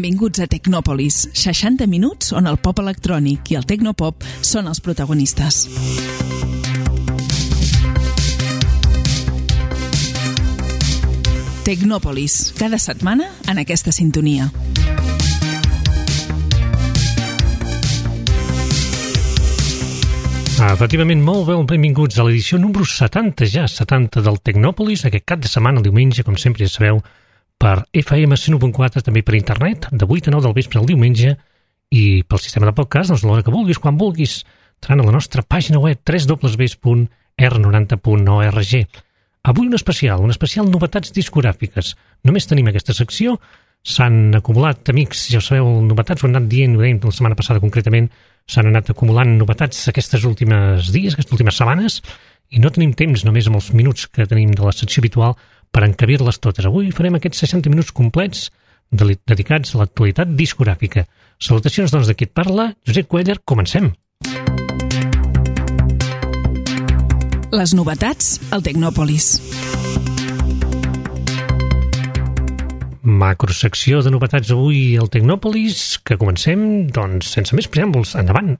Benvinguts a Tecnòpolis, 60 minuts on el pop electrònic i el tecnopop són els protagonistes. Tecnòpolis, cada setmana en aquesta sintonia. Efectivament, molt bé, benvinguts a l'edició número 70 ja, 70 del Tecnòpolis, aquest cap de setmana, el diumenge, com sempre ja sabeu, per FM 101.4, també per internet, de 8 a 9 del vespre el diumenge, i pel sistema de podcast, doncs l'hora que vulguis, quan vulguis, entrant a la nostra pàgina web www.r90.org. Avui un especial novetats discogràfiques. Només tenim aquesta secció, s'han acumulat, amics, ja ho sabeu, novetats, ho han anat dient, ho dèiem la setmana passada concretament, s'han anat acumulant novetats aquestes últimes dies, aquestes últimes setmanes, i no tenim temps, només amb els minuts que tenim de la secció habitual, per encabir-les totes. Avui farem aquests 60 minuts complets dedicats a l'actualitat discogràfica. Salutacions, doncs, de qui et parla, Josep Cuéllar, comencem. Les novetats al Tecnòpolis. Macrosecció de novetats avui al Tecnòpolis, que comencem, doncs, sense més preàmbuls, endavant.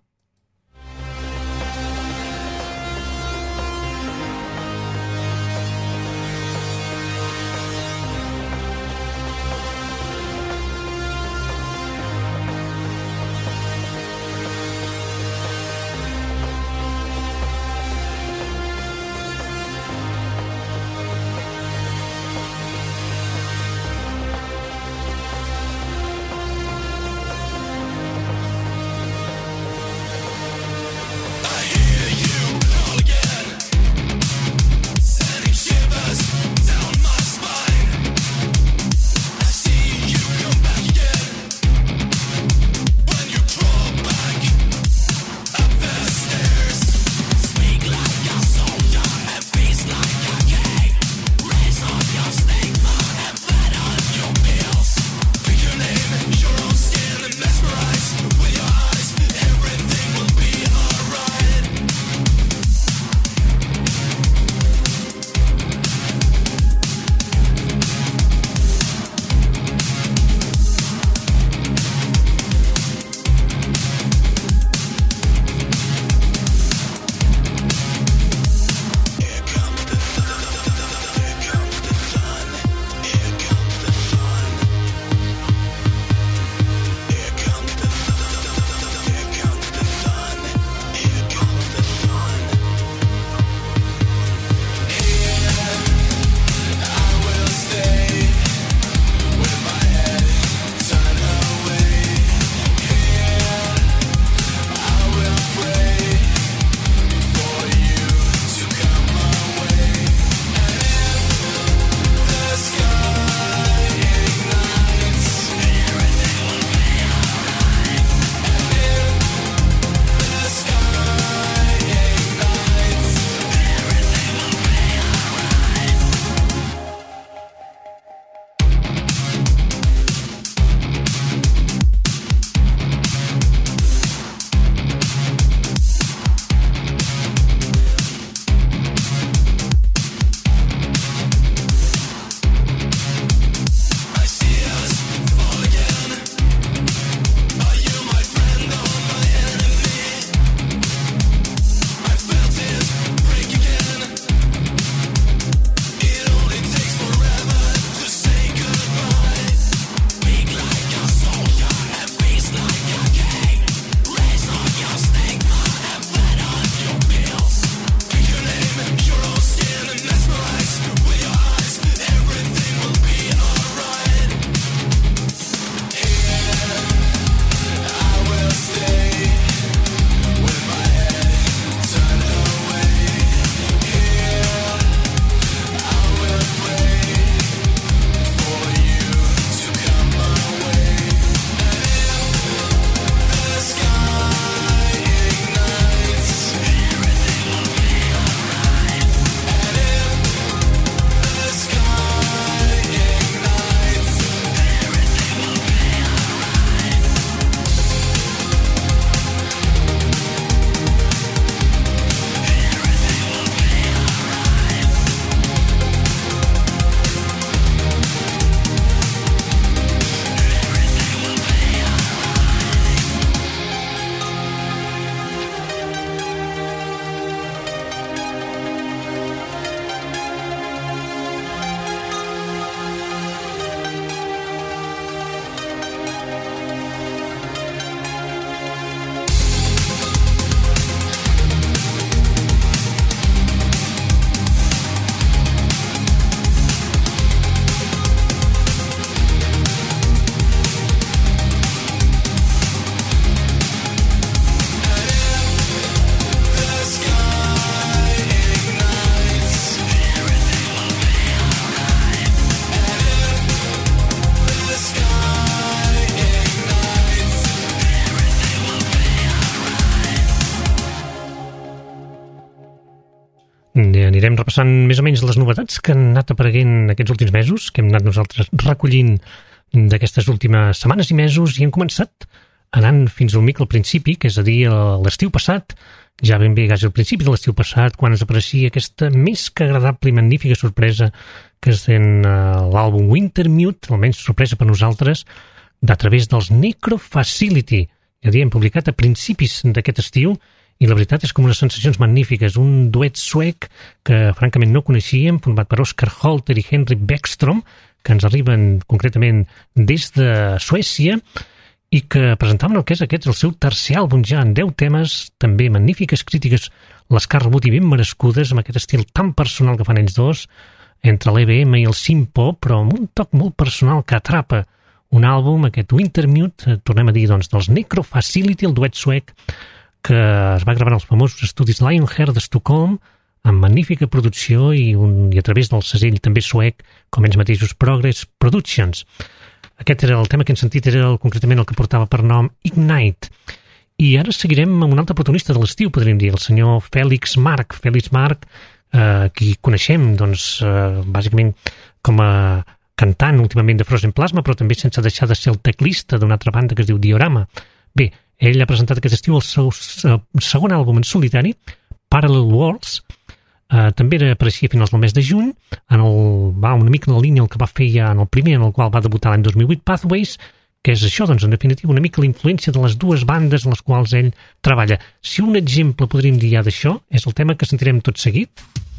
Anirem repassant més o menys les novetats que han anat apareguent aquests últims mesos, que hem anat nosaltres recollint d'aquestes últimes setmanes i mesos, i hem començat anant fins al mica al principi, que és a dir, l'estiu passat, ja ben bé quasi al principi de l'estiu passat, quan ens apareixia aquesta més que agradable i magnífica sorpresa que és en l'àlbum Wintermute, almenys sorpresa per nosaltres, a través dels Necrofacility. Ja diem, publicat a principis d'aquest estiu, i la veritat és com unes sensacions magnífiques, un duet suec que francament no coneixíem, format per Oscar Holter i Henrik Beckström, que ens arriben concretament des de Suècia, i que presentaven el que és aquest, el seu tercer àlbum ja en 10 temes, també magnífiques crítiques, les que ha rebut i ben merescudes, amb aquest estil tan personal que fan ells dos, entre l'EBM i el synth-pop, però amb un toc molt personal que atrapa un àlbum, aquest Wintermute, tornem a dir, doncs, dels Necrofacility, el duet suec, que es va gravar en els famosos estudis Lionheart d'Estocolm, amb magnífica producció i a través del segell també suec, com ells mateixos, Progress Productions. Aquest era el tema que hem sentit, era concretament el que portava per nom Ignite. I ara seguirem amb un altre protagonista de l'estiu, podríem dir, el senyor Félix Marc. Félix Marc, qui coneixem, doncs, bàsicament com a cantant últimament de Frozen Plasma, però també sense deixar de ser el teclista d'una altra banda que es diu Diorama. Bé, ell ha presentat aquest estiu el seu segon àlbum en solitari, Parallel Worlds. També apareixia a finals del mes de juny, va una mica en la línia el que va fer ja en el primer, en el qual va debutar l'any 2008, Pathways, que és això, doncs, en definitiva, una mica la influència de les dues bandes en les quals ell treballa. Si un exemple podríem dir ja d'això, és el tema que sentirem tot seguit.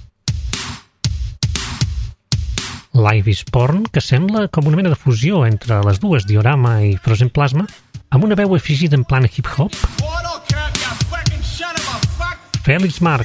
Life is Porn, que sembla com una mena de fusió entre les dues, Diorama i Frozen Plasma, amb una veu afegida en plan hip-hop. Félix Marc.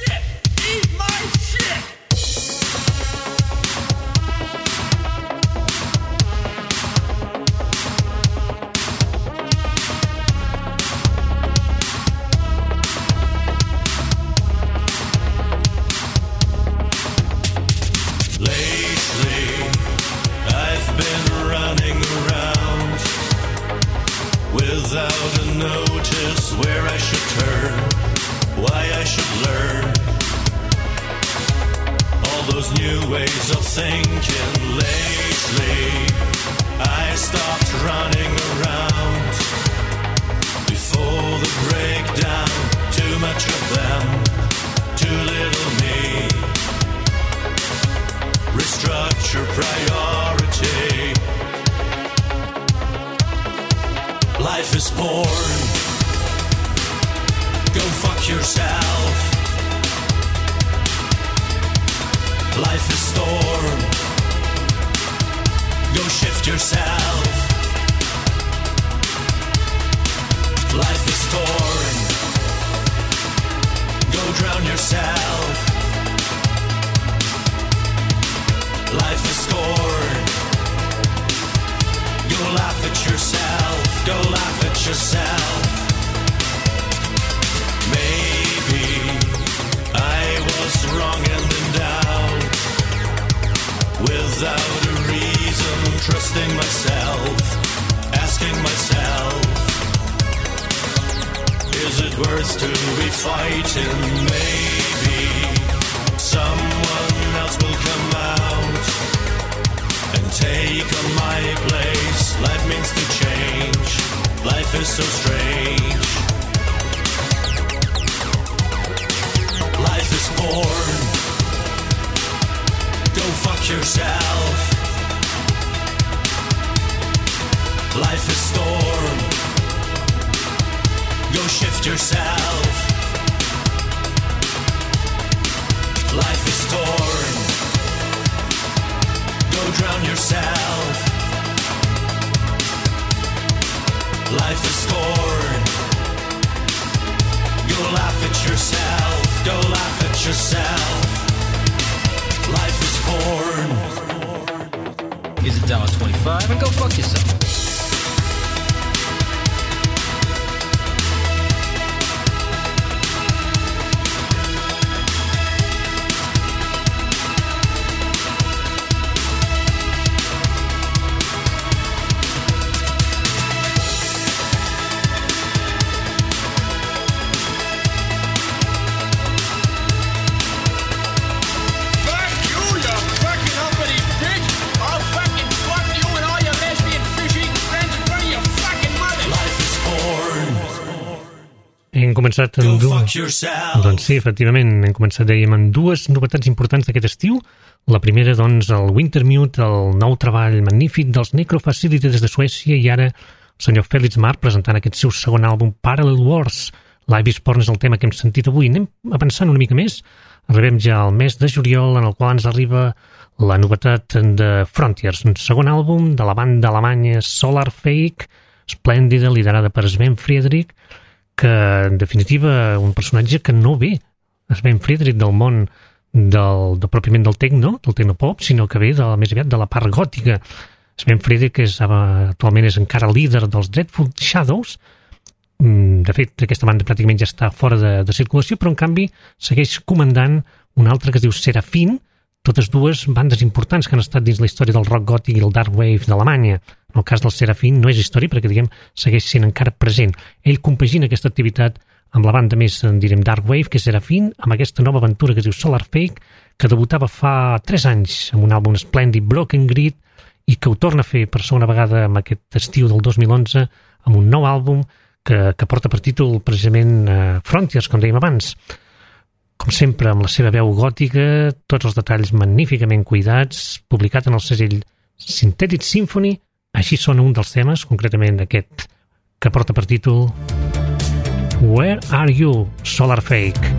Without a notice where I should turn, why I should learn all those new ways of thinking. Lately I stopped running around before the breakdown. Too much of them, too little me. Restructure priority. Life is porn. Go fuck yourself. Life is storm. Go shift yourself. Life is torn. Go drown yourself. Life is scorn. Go laugh at yourself. Go laugh at yourself. Maybe I was wrong and in doubt. Without a reason, trusting myself, asking myself, is it worth to be fighting? Maybe someone else will come out and take on my place. Life means to change. Life is so strange. Life is porn. Go fuck yourself. Life is storm. Go shift yourself. Life is torn. Go drown yourself. Life is scorn. Go laugh at yourself. Go laugh at yourself. Life is porn. Here's $1.25 and go fuck yourself. començat amb Doncs sí, efectivament, hem començat, dèiem, amb dues novetats importants d'aquest estiu. La primera, doncs, el Wintermute, el nou treball magnífic dels Necrofacility des de Suècia, i ara el senyor Felix Marc presentant aquest seu segon àlbum, Parallel Wars. Live is Porn és el tema que hem sentit avui. Anem avançant una mica més. Arribem ja al mes de juliol, en el qual ens arriba la novetat de Frontiers, un segon àlbum de la banda alemanya Solar Fake, esplèndida, liderada per Sven Friedrich, que, en definitiva, un personatge que no ve Sven Friedrich del món pròpiament del tecnopop, sinó que ve més aviat de la part gòtica. Sven Friedrich actualment és encara líder dels Dreadful Shadows. De fet, aquesta banda pràcticament ja està fora de circulació, però en canvi segueix comandant una altra que es diu Seraphine, totes dues bandes importants que han estat dins la història del rock gòtic i el dark wave d'Alemanya. En el cas del Seraphine no és història perquè, diguem, segueix sent encara present. Ell compagina aquesta activitat amb la banda més, direm, dark wave, que és Seraphine, amb aquesta nova aventura que es diu Solar Fake, que debutava fa 3 anys amb un àlbum esplèndid, Broken Grid, i que ho torna a fer per segona vegada amb aquest estiu del 2011, amb un nou àlbum que porta per títol precisament Frontiers, com dèiem abans. Com sempre, amb la seva veu gòtica, tots els detalls magníficament cuidats, publicat en el segell Synthetic Symphony. Així sona un dels temes, concretament aquest que porta per títol Where Are You, Solar Fake?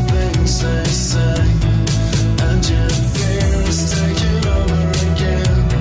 Say, and your fear is taking over again.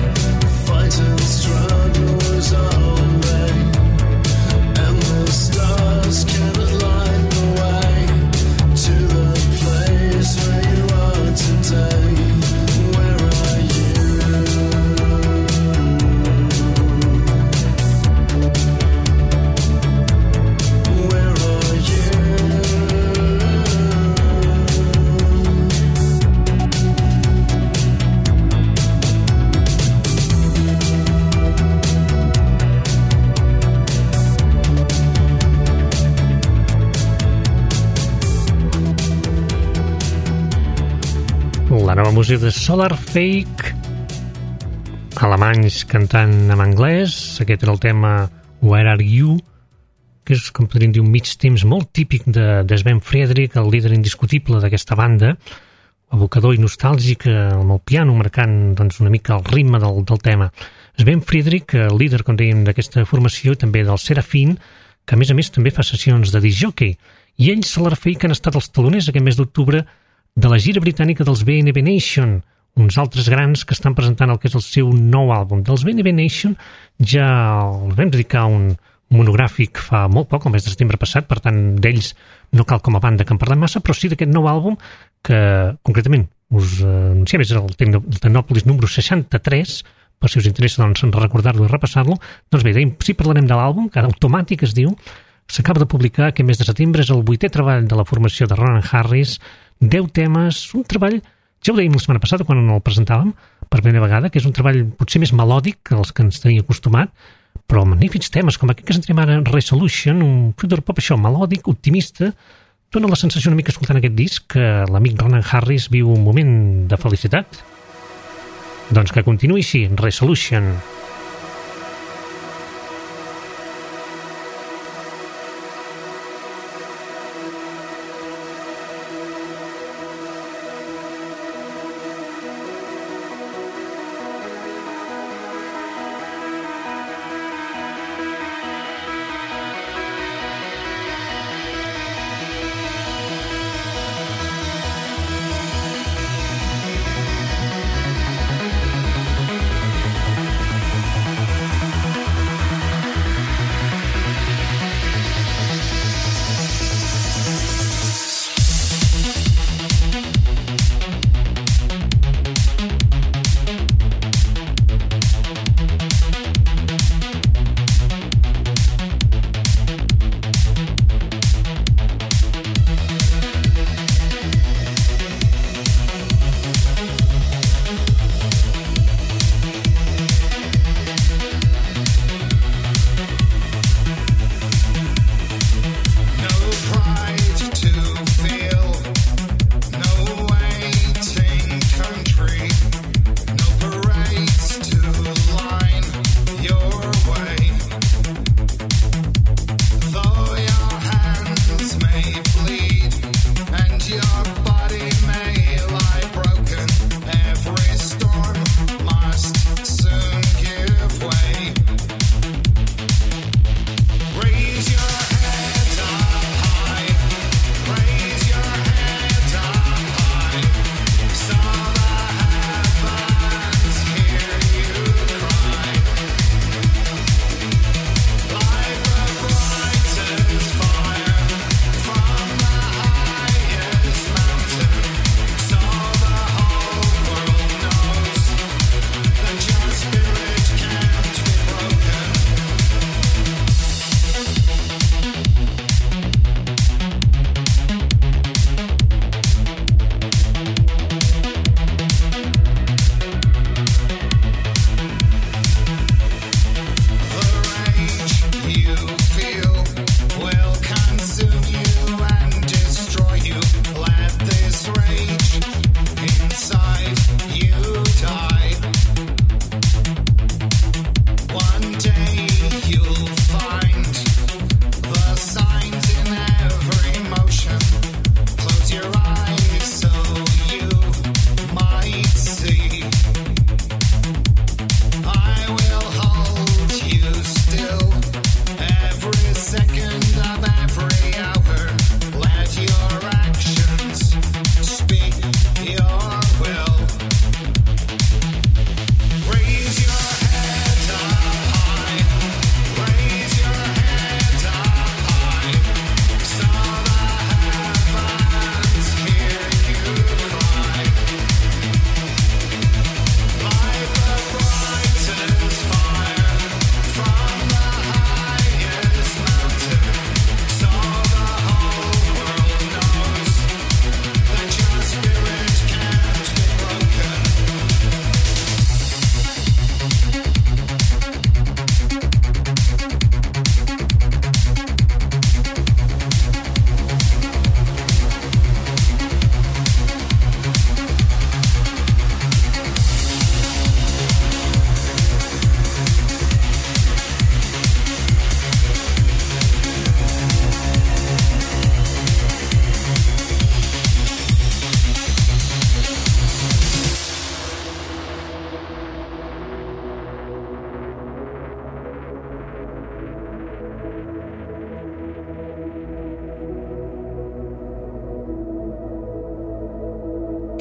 música de Solar Fake, alemanys cantant en anglès. Aquest era el tema Where Are You, que és, com podríem dir, un mig temps molt típic de Sven Friedrich, el líder indiscutible d'aquesta banda, evocador i nostàlgic, amb el piano marcant doncs, una mica el ritme del tema. Sven Friedrich, el líder, com dèiem, d'aquesta formació, també del Serafin, que a més també fa sessions de disc jockey. I ells, Solar Fake, han estat els taloners aquest mes d'octubre de la gira britànica dels BNB Nation, uns altres grans que estan presentant el que és el seu nou àlbum. Dels BNB Nation ja els vam dedicar un monogràfic fa molt poc, el mes de setembre passat, per tant d'ells no cal com a banda que en parlem massa, però sí d'aquest nou àlbum que concretament us anunciem, és el Tecnòpolis número 63, per si us interessa doncs, recordar-lo i repassar-lo. Doncs bé, sí parlarem de l'àlbum, que Automàtic es diu, s'acaba de publicar aquest mes de setembre, és el 8è treball de la formació de Ronan Harris, 10 temes, un treball, ja ho dèiem la setmana passada quan el presentàvem per primera vegada, que és un treball potser més melòdic que els que ens tenia acostumat, però magnífics temes, com aquest que ens entrem ara, Resolution, un future pop això, melòdic, optimista, dona la sensació una mica escoltant aquest disc que l'amic Ronan Harris viu un moment de felicitat. Doncs que continuï així, Resolution.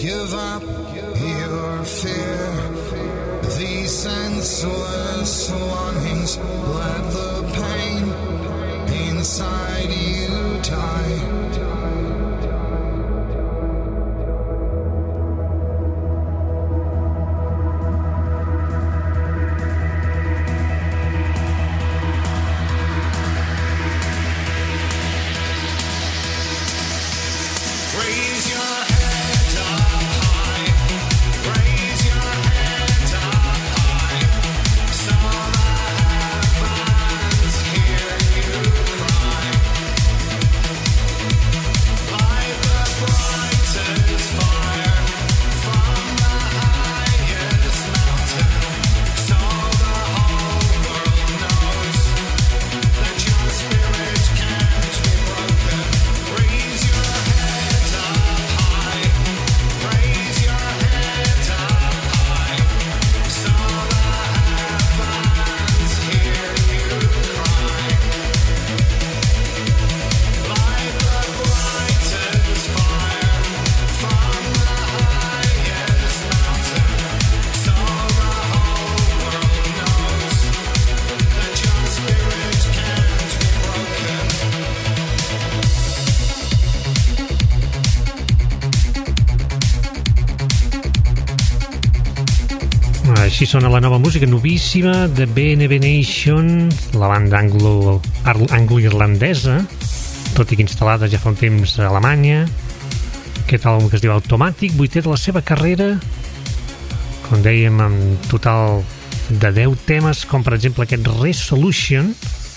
Give up your fear, these senseless longings, let the pain inside you die. Així sona la nova música novíssima de BNB Nation, la banda anglo-irlandesa, tot i que instal·lada ja fa un temps a Alemanya. Aquest àlbum que es diu Automatic, 8è de la seva carrera, com dèiem, amb total de 10 temes, com per exemple aquest Resolution.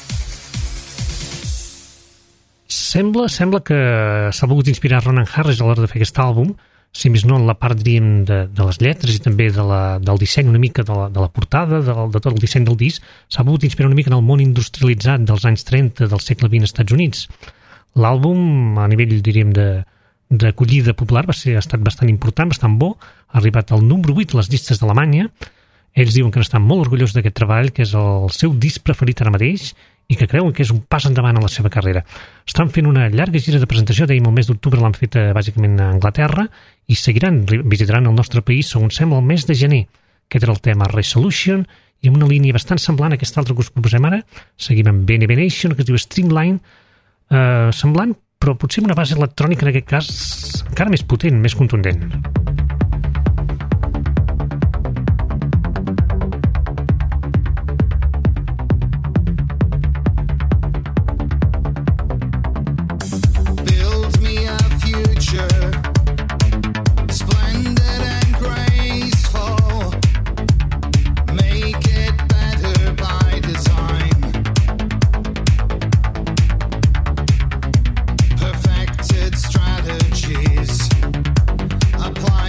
Sembla que s'ha volgut inspirar Ronan Harris a l'hora de fer aquest àlbum, si més no en la part, diríem, de les lletres i també del disseny una mica de la portada, de tot el disseny del disc. S'ha volgut inspirar una mica en el món industrialitzat dels anys 30 del segle XX als Estats Units. L'àlbum, a nivell, diríem, d'acollida popular, ha estat bastant important, bastant bo, ha arribat al número 8 a les llistes d'Alemanya. Ells diuen que n'estan molt orgullosos d'aquest treball, que és el seu disc preferit ara mateix, i que creuen que és un pas endavant a la seva carrera. Estan fent una llarga gira de presentació, dèiem el mes d'octubre l'han fet bàsicament a Anglaterra, i visitaran el nostre país, segons sembla, el mes de gener. Aquest era el tema Resolution, i amb una línia bastant semblant a aquesta altra que us proposem ara. Seguim amb BNB Nation, que es diu Streamline, semblant, però potser amb una base electrònica, en aquest cas, encara més potent, més contundent. Strategies apply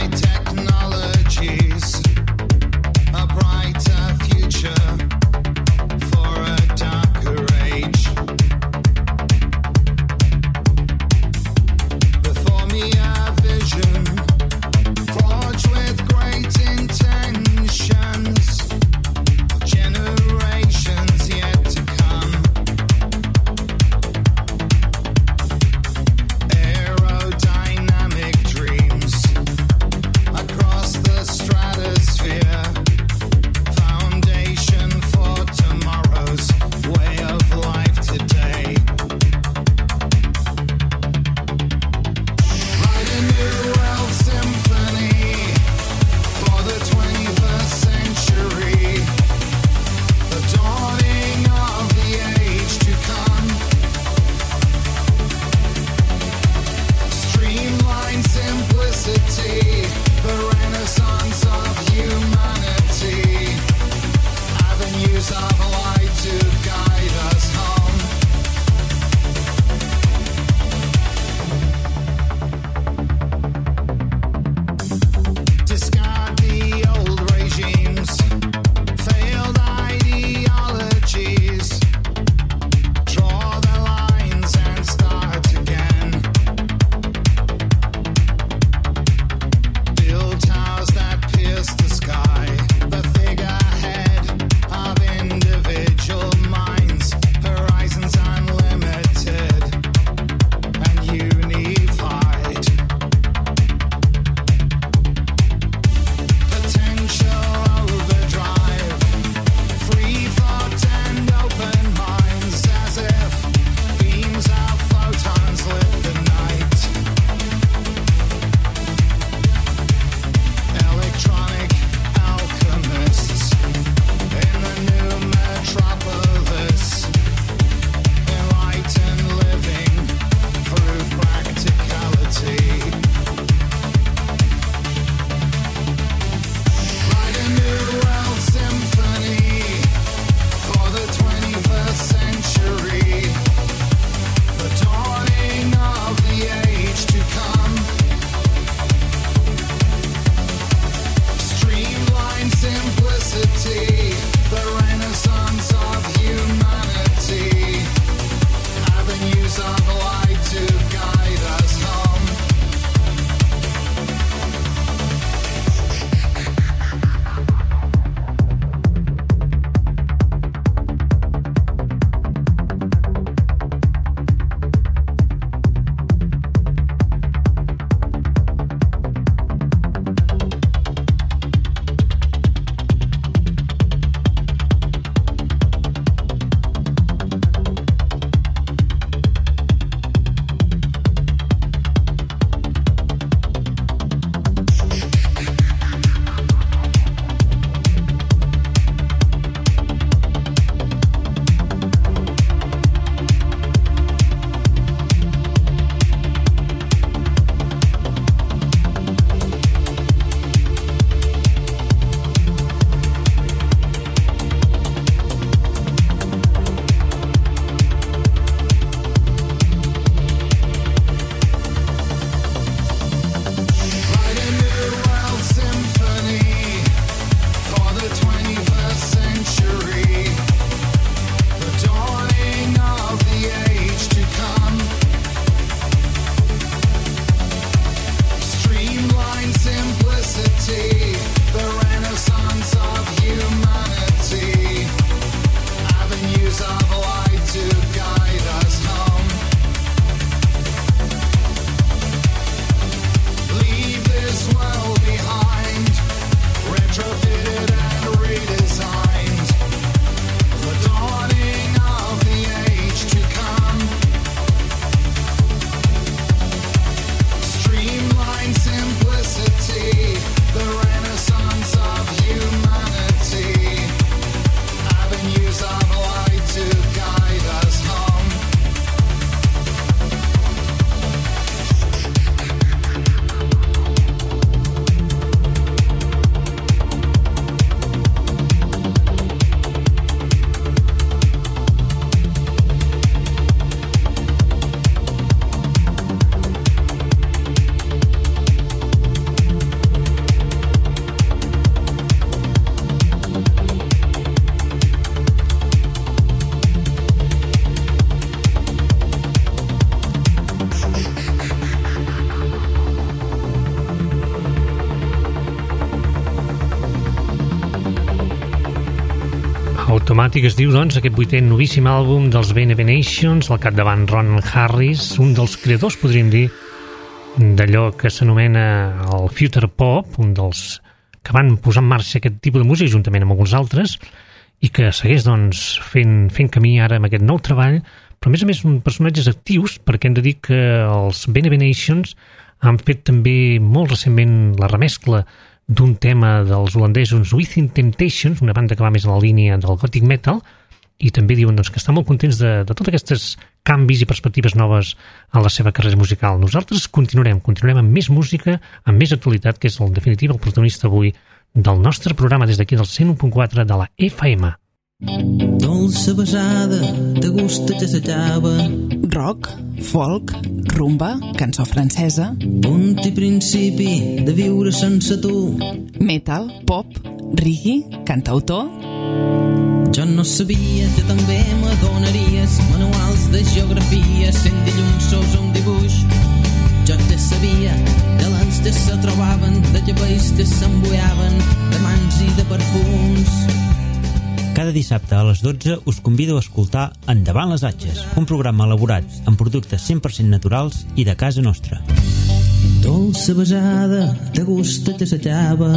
Automatic es diu, doncs, aquest 8è novíssim àlbum dels BNB Nations, al capdavant Ron Harris, un dels creadors, podríem dir, d'allò que s'anomena el future pop, un dels que van posar en marxa aquest tipus de música juntament amb alguns altres, i que segueix, doncs, fent camí ara amb aquest nou treball, però a més personatges actius, perquè hem de dir que els BNB Nations han fet també molt recentment la remescla d'un tema dels holandesos Within Temptations, una banda que va més a la línia del gothic metal, i també diuen, doncs, que estan molt contents de tots aquests canvis i perspectives noves en la seva carrera musical. Nosaltres continuarem amb més música, amb més actualitat, que és en definitiva el protagonista avui del nostre programa des d'aquí del 101.4 de la FM. Dolça besada, de gust t'assajava. Rock, folk, rumba, cançó francesa. Punt i principi de viure sense tu. Metal, pop, reggae, cantautor. Jo no sabia que també m'adonaries manuals de geografia sent dilluns sols un dibuix. Jo te sabia de l'ans que se trobaven, de cabells que s'embuiaven, de mans i de perfums. Cada dissabte a les 12 us convido a escoltar Endavant les Atxes, un programa elaborat amb productes 100% naturals i de casa nostra. Dolça besada, de gust t'assajava.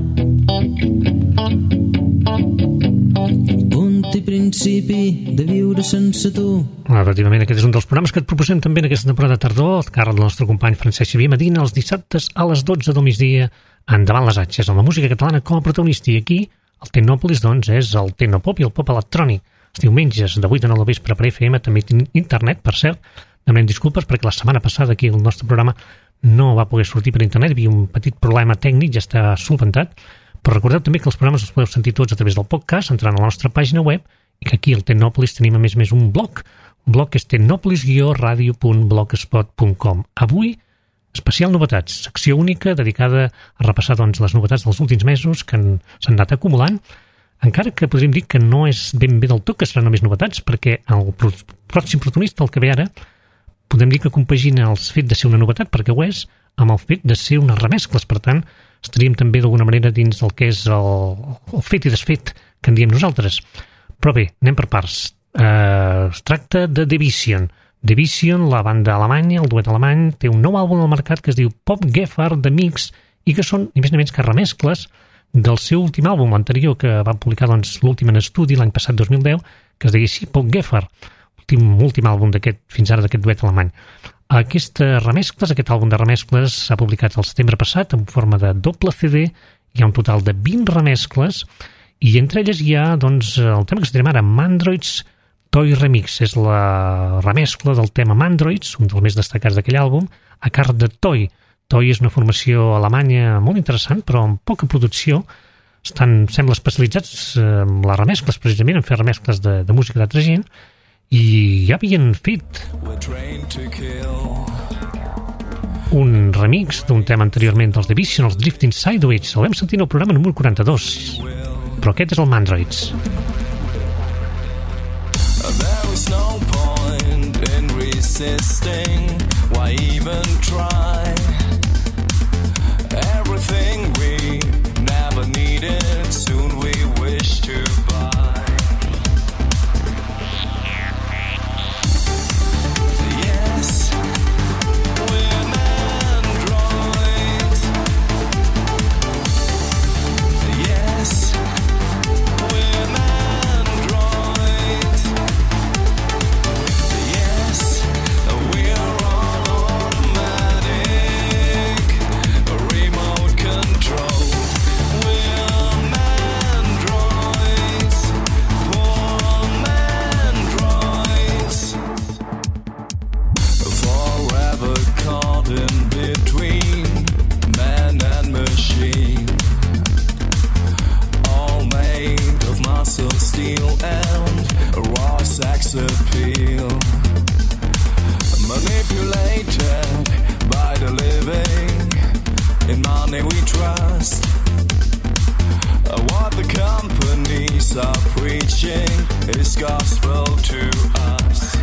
Punt i principi de viure sense tu. Efectivament, aquest és un dels programes que et proposem també en aquesta temporada de tardor, al càrrec del nostre company Francesc Xavier Medina, els dissabtes a les 12 del migdia, Endavant les Atxes, amb la música catalana com a protagonista. I aquí el Tecnòpolis, doncs, és el tecnopop i el pop electrònic. Els diumenges de 8 a 9 del vespre per FM, també internet, per cert. Demanem disculpes perquè la setmana passada aquí el nostre programa no va poder sortir per internet, hi havia un petit problema tècnic, ja està solventat, però recordeu també que els programes els podeu sentir tots a través del podcast, entrant a la nostra pàgina web, i que aquí al Tecnòpolis tenim a més un blog que és tecnopolis-radio.blogspot.com. Avui, especial novetats, secció única dedicada a repassar, doncs, les novetats dels últims mesos que s'han anat acumulant, encara que podríem dir que no és ben bé del tot que seran només novetats, perquè el pròxim protagonista, el que ve ara, podem dir que compagina el fet de ser una novetat, perquè ho és, amb el fet de ser unes remescles. Per tant, estaríem també d'alguna manera dins del que és el fet i desfet que en diem nosaltres. Però bé, anem per parts. Es tracta de The Vision. The Vision, la banda alemanya, el duet alemany, té un nou àlbum al mercat que es diu Pop Gefahr The Mix, i que són ni més ni menys que remescles del seu últim àlbum anterior, que va publicar, doncs, l'últim en estudi l'any passat 2010, que es deia així, Pop Gefahr, últim àlbum fins ara d'aquest duet alemany. Aquest àlbum de remescles s'ha publicat el setembre passat en forma de doble CD, hi ha un total de 20 remescles, i entre elles hi ha, doncs, el tema que estarem ara, Mandroids Toy Remix, és la remescla del tema Mandroids, un dels més destacats d'aquell àlbum, a càrrec de Toy. Toy és una formació alemanya molt interessant, però amb poca producció. Sembla especialitzats en les remescles, precisament, en fer remescles de música d'altra gent, i ja havien fet un remix d'un tema anteriorment dels The Vision, els Drifting Sideways. El vam sentir en el programa número 42, però aquest és el Mandroids. There is no point in resisting. Why even try? Everything we never needed, soon we wish to buy. Yes, we're an android. Yes, we're an android. Yes, we're all automatic, remote control. We're androids, poor androids, forever caught in between man and machine, all made of muscle, steel, and raw sex appeal. Manipulated by the living, in money we trust. What the companies are preaching is gospel to us.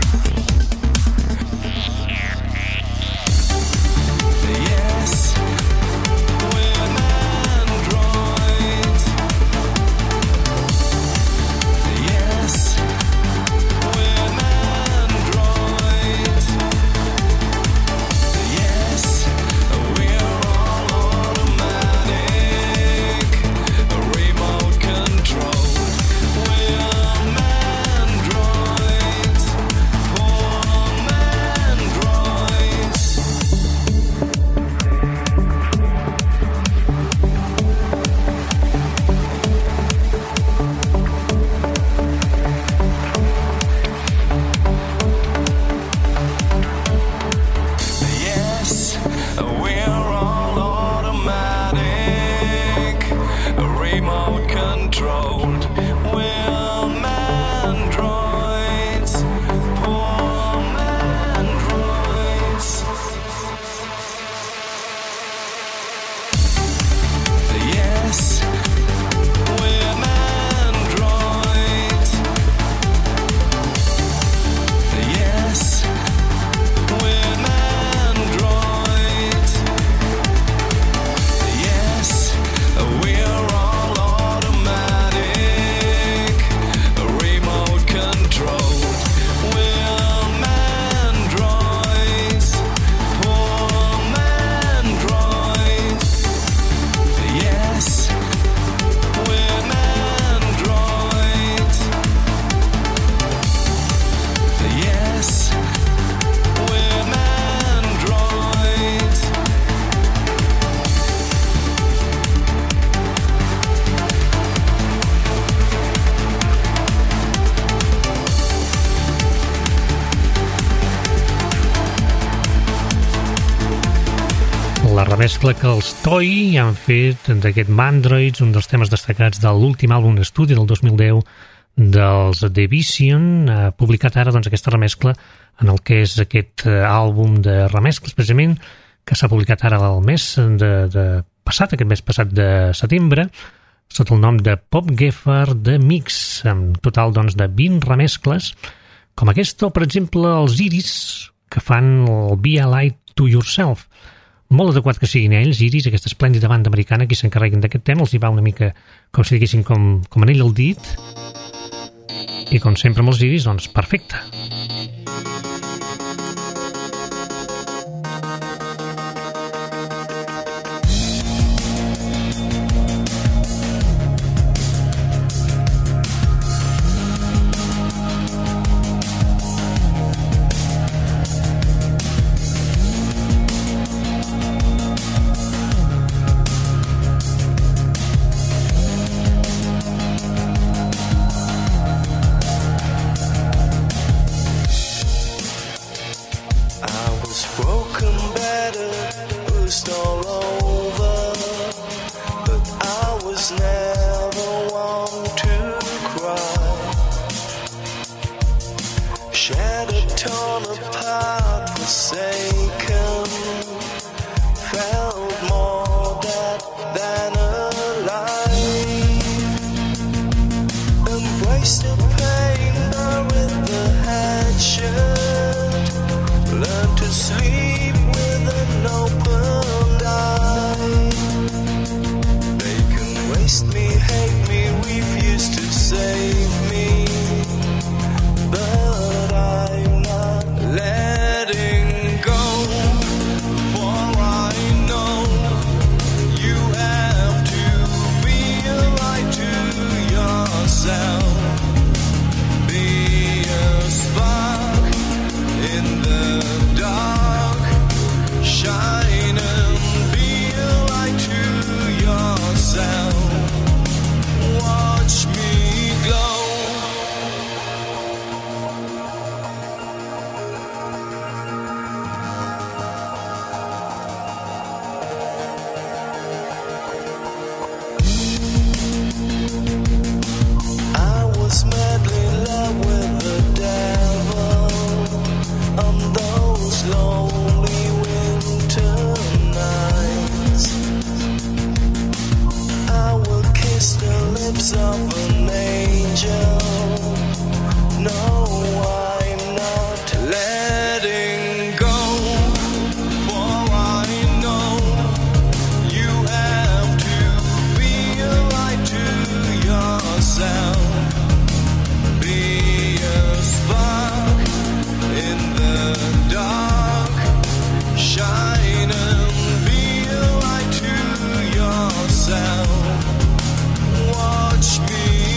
Yes, we're an android. Yes. la remescla que els Toy han fet d'aquest Mandroids, un dels temes destacats de l'últim àlbum d'estudi del 2010 dels The Vision, ha publicat ara doncs, aquesta remescla en el que és aquest àlbum de remescles, precisament, que s'ha publicat ara el mes passat, aquest mes passat de setembre, sota el nom de Pop Geffer The Mix, amb total doncs, de 20 remescles, com aquesta, o per exemple els Iris, que fan el Be a Light to Yourself. Molt adequat que siguin ells, Iris, aquesta esplèndida banda americana, qui s'encarreguin d'aquest tema, els hi va una mica, com si diguessin, com anell al dit, i com sempre amb els Iris, doncs perfecte. Watch me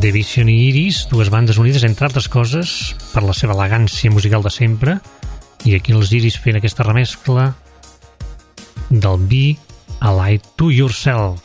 The Vision i Iris, dues bandes unides, entre altres coses, per la seva elegància musical de sempre, i aquí els Iris fent aquesta remescla del Be a Light to Yourself.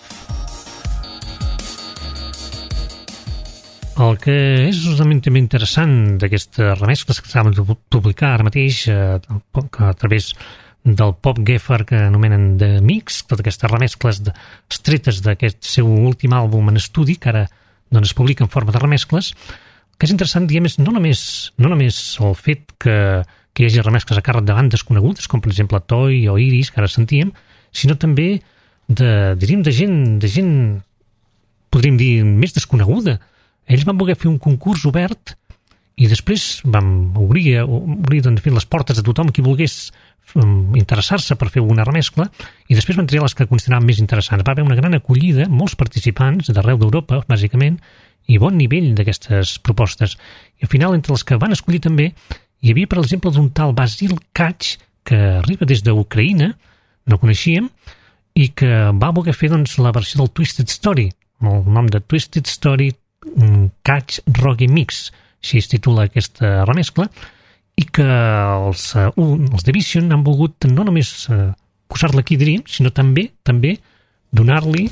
El que és realment interessant d'aquestes remescles que s'acaben de publicar ara mateix a través del Pop Geffen que anomenen The Mix, totes aquestes remescles estretes d'aquest seu últim àlbum en estudi, que ara es publica en forma de remescles. Que és interessant, diguem, és no només el fet que hi hagi remescles a càrrec de bandes conegudes, com per exemple Toy o Iris, que ara sentíem, sinó també de gent, podríem dir, més desconeguda. Ells van voler fer un concurs obert i després vam obrir les portes a tothom qui volgués interessar-se per fer una remescla, i després van triar les que consideraven més interessants. Va haver una gran acollida, molts participants d'arreu d'Europa, bàsicament, i bon nivell d'aquestes propostes. I al final, entre les que van escollir també, hi havia, per exemple, un tal Basil Kach, que arriba des d'Ucraïna, no coneixíem, i que va voler fer la versió del Twisted Story, amb el nom de Twisted Story Kach Reggae Mix, així es titula aquesta remescla, i que els The Vision han volgut no només posar-la aquí, diríem, sinó també donar-li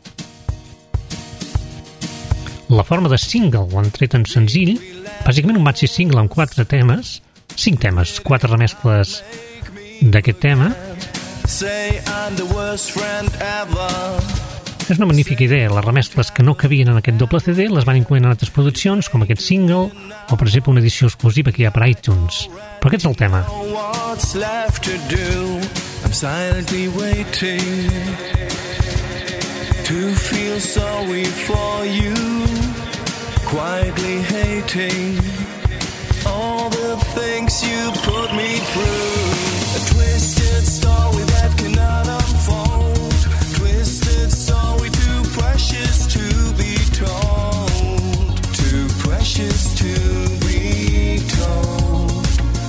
la forma de single. Ho han tret en senzill, bàsicament un maxi single amb 5 temes, 4 remescles d'aquest tema. És una magnífica idea. Les remescles que no cabien en aquest doble CD les van incloent en altres produccions, com aquest single, o per exemple una edició exclusiva que hi ha per iTunes. Però aquest és el tema. I'm silently waiting to feel sorry for you, quietly hating all the things you put me through. A twisted story that cannot unfold, twisted story too precious to be told, too precious to be told.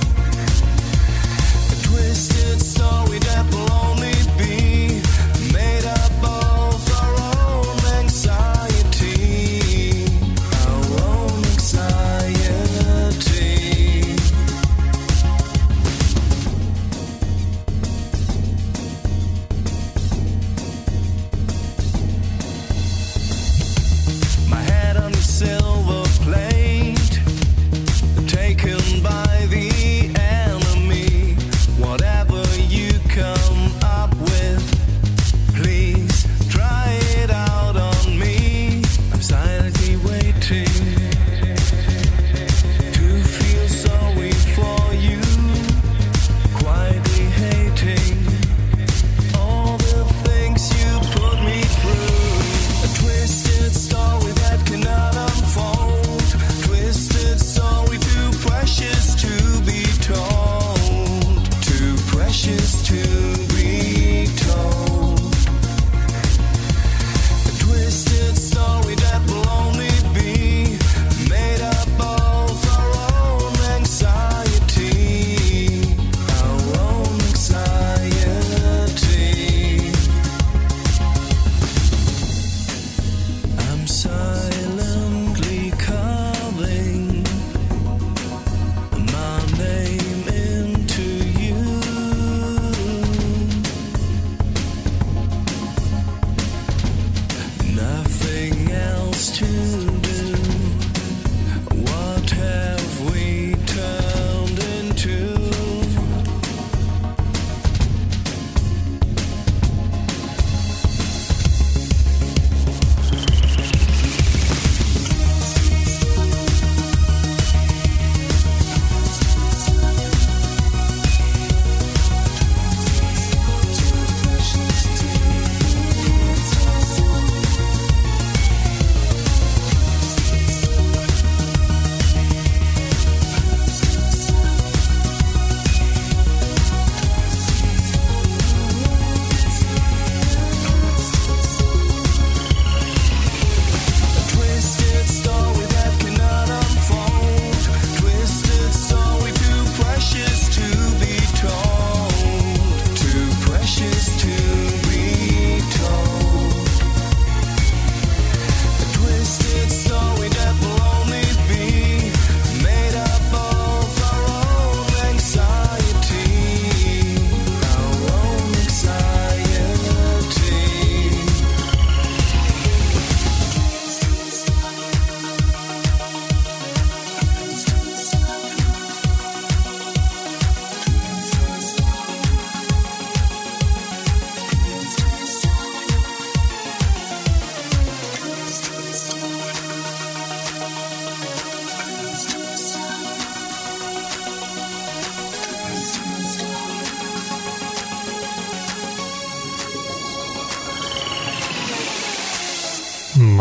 A twisted story that will only be made up of our own anxiety, our own anxiety.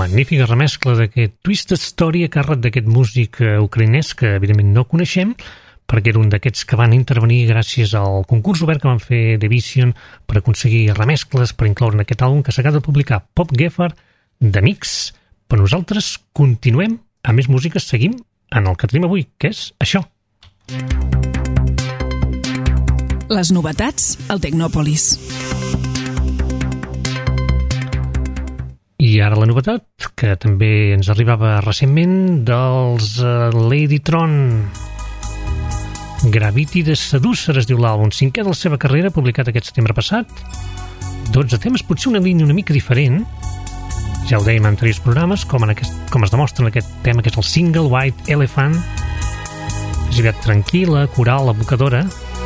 magnífica remescla d'aquest Twisted Story a càrrec d'aquest músic ucraïnès que evidentment no coneixem, perquè era un d'aquests que van intervenir gràcies al concurs obert que van fer The Vision per aconseguir remescles per incloure en aquest àlbum que s'acaba de publicar Pop Geffen de Mix. Però nosaltres continuem amb més música, seguim en el que tenim avui, que és això. Les novetats al Tecnòpolis. I ara la novetat, que també ens arribava recentment, dels Ladytron. Gravity de Seducer es diu l'àlbum, 5è de la seva carrera, publicat aquest setembre passat. 12 temes, potser una línia una mica diferent. Ja ho dèiem en anteriors programes, com es demostra en aquest tema, que és el single White Elephant. És aviat tranquil·la, coral, evocadora.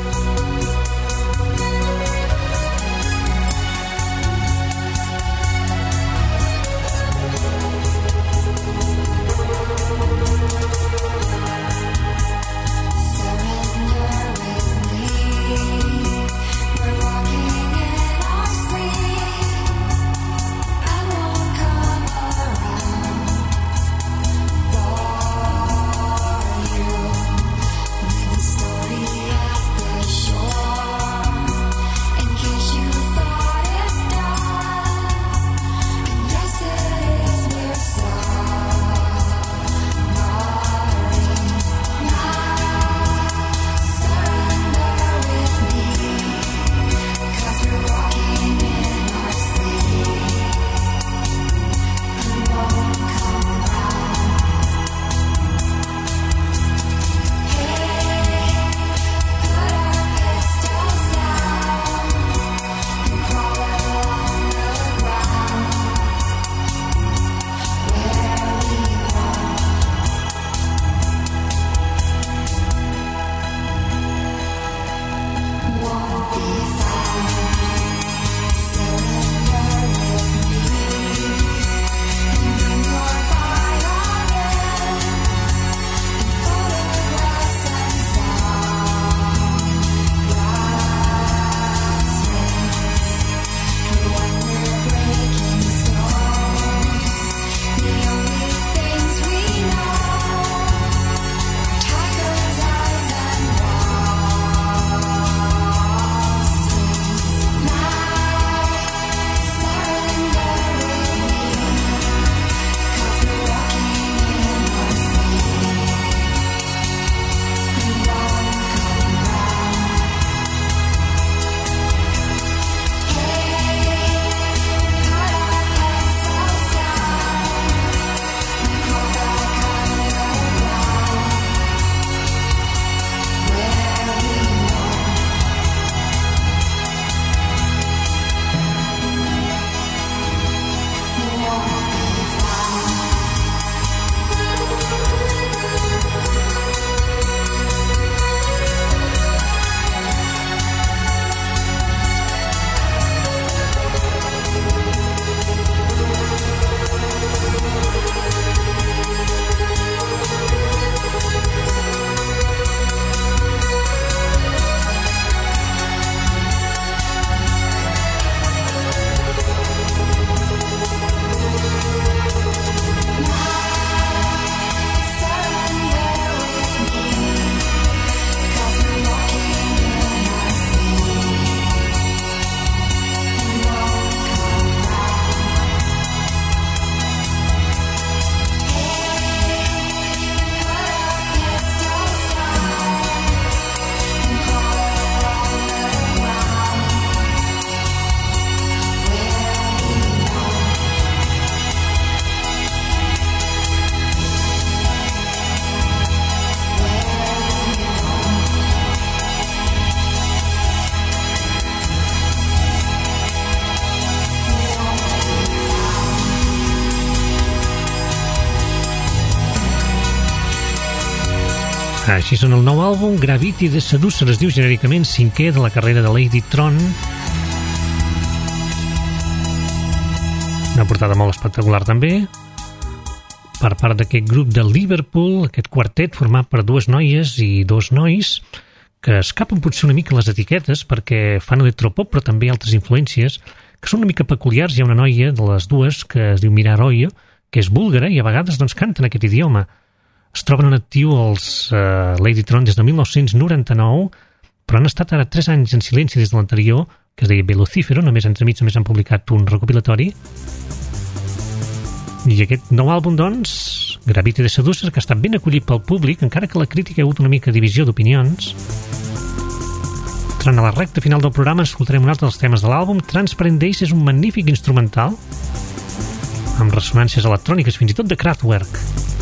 Així sona el nou àlbum, Gravity de Seducer, es diu genèricament 5è de la carrera de Ladytron. Una portada molt espectacular també, per part d'aquest grup de Liverpool, aquest quartet format per dues noies i dos nois, que escapen potser una mica les etiquetes perquè fan electropop, però també altres influències que són una mica peculiars. Hi ha una noia de les dues que es diu Mira Arroyo, que és búlgara i a vegades doncs, canten aquest idioma. Es troben en actiu els Ladytron des de 1999, però han estat ara 3 anys en silenci des de l'anterior, que es deia Velocífero, només entremig només han publicat un recopilatori. I aquest nou àlbum, doncs, Gravity the Seducer, que ha estat ben acollit pel públic, encara que la crítica ha hagut una mica divisió d'opinions. Entrant a la recta final del programa, escoltarem un altre dels temes de l'àlbum. Transparent Days és un magnífic instrumental, amb ressonàncies electròniques, fins i tot de Kraftwerk.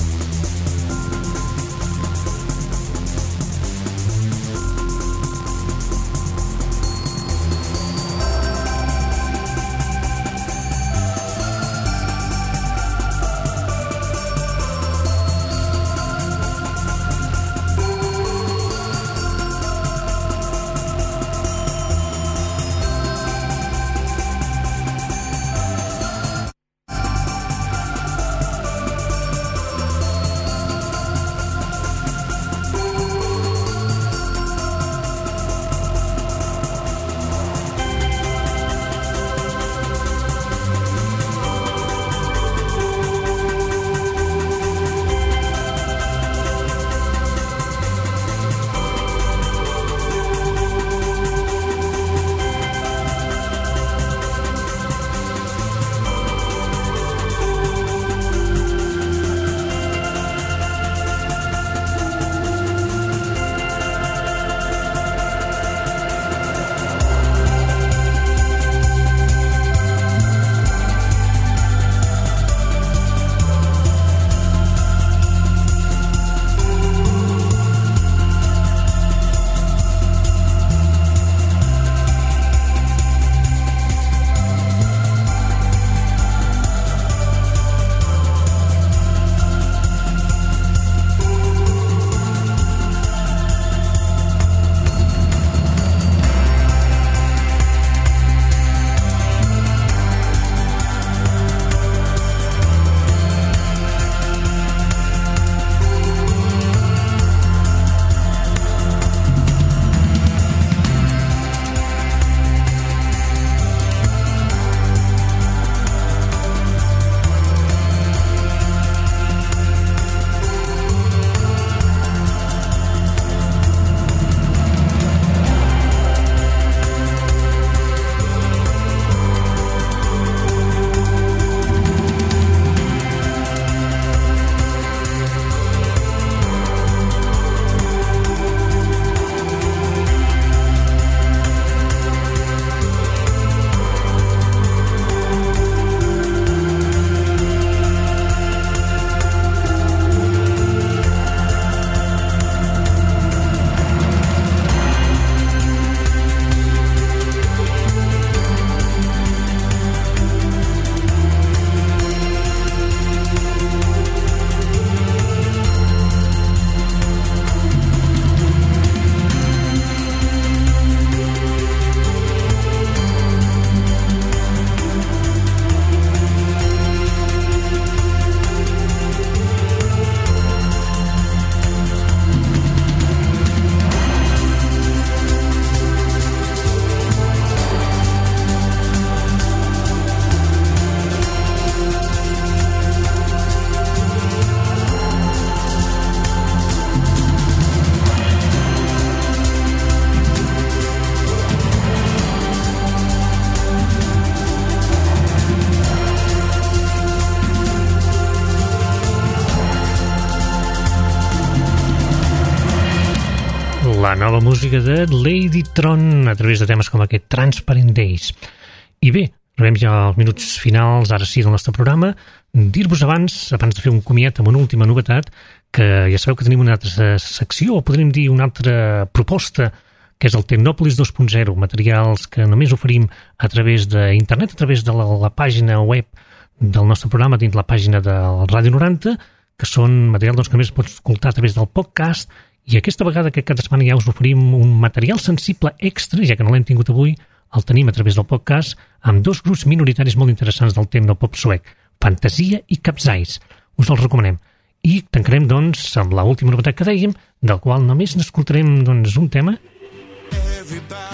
la nova música de Ladytron a través de temes com aquest Transparent Days. I bé, arribem ja als minuts finals, ara sí, del nostre programa. Dir-vos abans de fer un comiat amb una última novetat, que ja sabeu que tenim una altra secció, o podríem dir una altra proposta, que és el Tecnòpolis 2.0, materials que només oferim a través d'internet, a través de la pàgina web del nostre programa, dins la pàgina del Ràdio 90, que són materials que només pots escoltar a través del podcast, i aquesta vegada que cada setmana ja us oferim un material sensible extra, ja que no l'hem tingut avui, el tenim a través del podcast, amb dos grups minoritaris molt interessants del tecnopop suec, Fantasia i Capsize. Us els recomanem. I tancarem, doncs, amb l'última novetat que dèiem, del qual només n'escoltarem, doncs, un tema. Everybody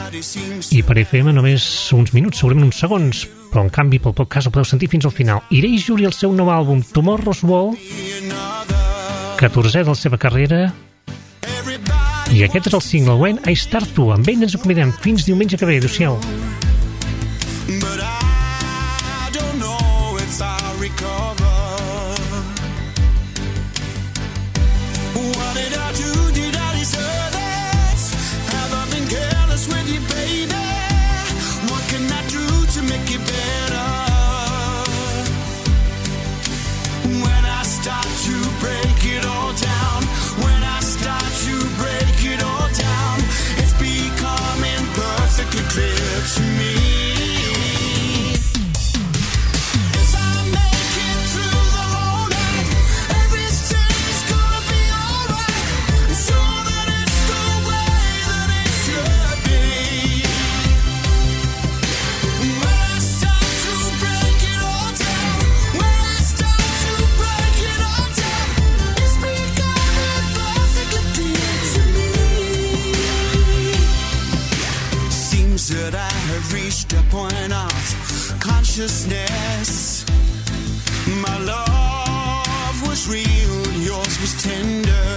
I per FM només uns minuts, segurament uns segons, però en canvi pel podcast ho podeu sentir fins al final. Erase Jury, el seu nou àlbum Tomorrow's World, 14è de la seva carrera, i aquest és el single When I Start To. Amb ell ens acomidem fins diumenge que ve. Adéu-siau. That I have reached a point of consciousness. My love was real, yours was tender.